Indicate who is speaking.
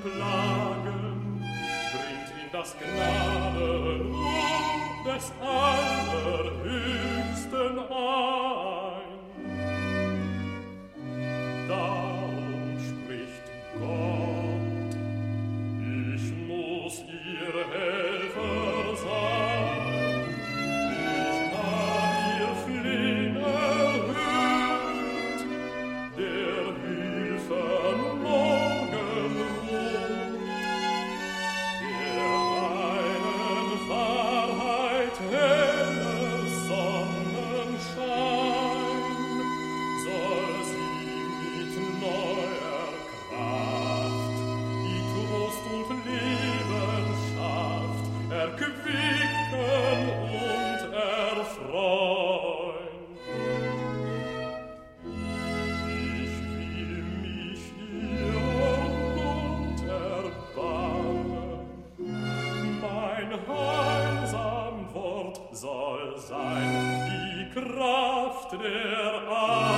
Speaker 1: Plagen, bringt in das Gnadenruh des Allerhöchsten ein. Darum spricht Gott, ich muss ihr Helfer sein, ich kann ihr Flehen erhört, der Hilfe Morgen ruht, der reinen Wahrheit helle Sonnenschein, soll sie mit neuer Kraft die Trost und Leben schafft, erquicken und erfreuen. Ich will mich ihr und erbarmen, mein heilsam Wort soll sein die Kraft der